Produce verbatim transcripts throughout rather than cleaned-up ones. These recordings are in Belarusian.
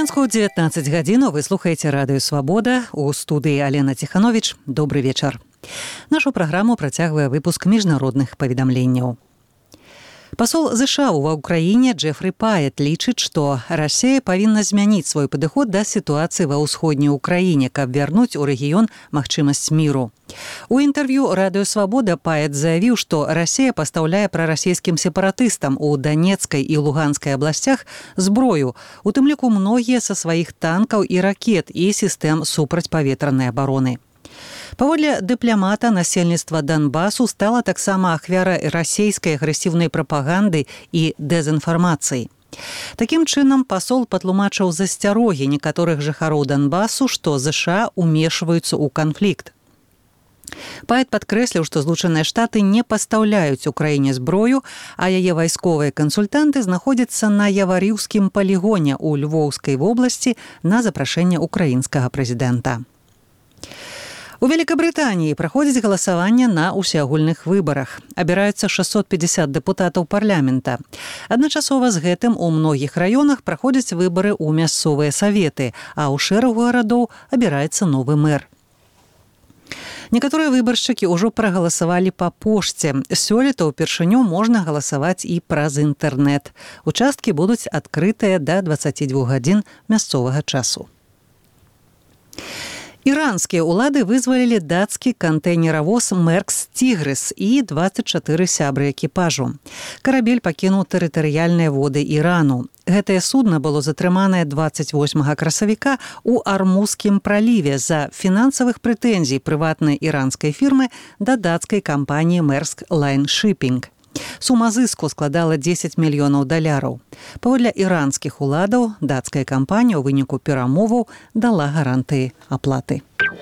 Мінску дзевятнаццаць гадзінаў. Вы слухаеце радыё «Свабода». У студыі Алена Ціхановіч. Добры вечар. Нашу праграму працягвае выпуск міжнародных паведамленняў. Пасол ЗША ва ўкраіне Джефрі Паэт лічыць, што Расія павінна змяніць свой падыход да сітуацыі ва ўсходняй Украіне, каб вярнуць у рэгіён магчымасць міру. У інтэрв'ю радыё «Свабода» Паэт заявіў, што Расія пастаўляе прарасійскім сепаратыстам у Данецкай і Луганскай абласцях зброю, у тым ліку многія са сваіх танкаў і ракет і сістэм супрацьпаветранай абароны. Паводле дыпламата, насельніцтва Донбасу стала таксама ахвярай расійскай агрэсіўнай прапаганды і дэзінфармацыі. Такім чынам, пасол патлумачыў засцярогі некаторых жыхароў Донбасу, што ЗША умешваюцца ў канфлікт. Паэт падкрэсліў, што Злучаныя Штаты не пастаўляюць Украіне зброю, а яе вайсковыя кансультанты знаходзяцца на Яварыўскім палігоне ў Львоўскай вобласці на запрашэнне украінскага прэзідэнта. У Великабрытаніі праходзіць галасаванне на ўсеагульных выбарах. Абіраюцца шэсцьсот пятьдесят дэпутатаў парламента. Адначасова з гэтым у многіх раёнах праходзяць выбары ў мясцовыя саветы, а ў шэрагу гарадоў абіраецца новы мэр. Некаторыя выбаршчыкі ўжо прагаласавалі па пошце. Сёлета ўпершыню можна галасаваць і праз інтэрнэт. Участкі будуць адкрытыя да дваццаці двух гадзін мясцовага часу. Іранскія ўлады вызвалілі дацкі кантэйнеравоз «Меркс Тігрыс» і дваццаць чатыры сябры экіпажу. Карабель пакінуў тэрытарыяльныя воды Ірану. Гэтае судна было затрыманае дваццаць восьмага красавіка ў Армузскім праліве за фінансавых прэтэнзій прыватнай іранскай фірмы да дацкай кампаніі «Мерск Лайн Шиппінг». Сума зыску складала дзесяць мільёнаў даляраў. Паводле іранскіх уладаў, дацкая кампанія ў выніку перамоваў дала гарантыі аплаты.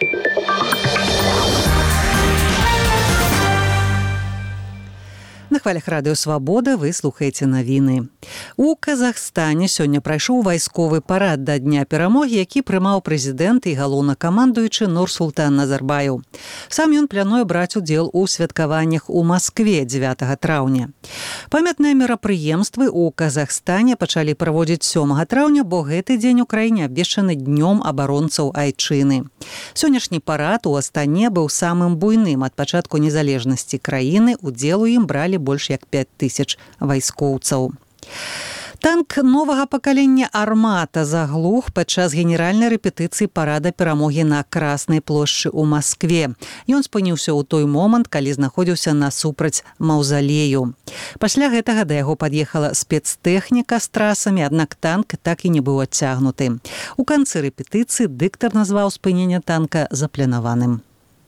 На хвалях радыё «Свабода» вы слухаеце навіны. У Казахстане сёння прайшоў вайсковы парад да Дня перамогі, які прымаў прэзідэнт і галоўнакамандуючы Нурсултан Назарбаеў. Сам ён плануе браць удзел у святкаваннях у Маскве дзевятага траўня. Памятныя мерапрыемствы ў Казахстане пачалі праводзіць сёмага траўня, бо гэты дзень у краіне абвешчаны днём абаронцаў айчыны. Сённяшні парад у Астане быў самым буйным ад пачатку незалежнасці краіны, удзел у ім бралі больш як пяць тысяч вайскоўцаў. Танк новага пакалення «Армата» заглух падчас генеральнай рэпетыцыі парада перамогі на Краснай плошчы ў Маскве. Ён спыніўся ў той момант, калі знаходзіўся насупраць маўзалею. Пасля гэтага да яго пад'ехала спецтэхніка з трасамі, аднак танк так і не быў адцягнуты. У канцы рэпетыцыі дыктар назваў спыненне танка запланаваным.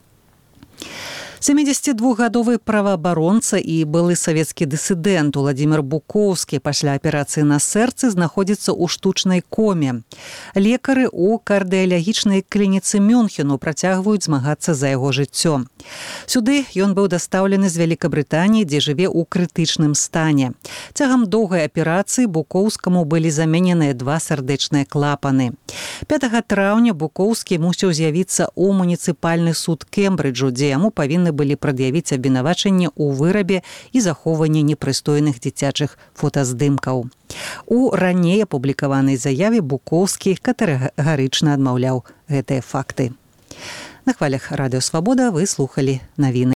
сямідзесяцідвухгадовы праваабаронца і былы савецкі дысідэнт Уладзімір Буковскі пасля аперацыі на сэрцы знаходзіцца ў штучнай коме. Лекары ў кардыялагічнай клініцы Мюнхену працягваюць змагацца за яго жыццё. Сюды ён быў дастаўлены з Великабрытаніі, дзе жыве ў крытычным стане. Цягам доўгай аперацыі Буковскаму былі замененыя два сардэчныя клапаны. пятага траўня Буковскі мусіў з'явіцца ў муніцыпальны суд Кембриджу, дзе яму павінны былі прад'явіць абвінавачанне ў вырабе і захоўванні непрыстойных дзіцячых фотаздымкаў. У раней апублікаванай заяве Буковскі катэгарычна адмаўляў гэтыя факты. На хвалях радыё «Свабода» вы слухалі навіны.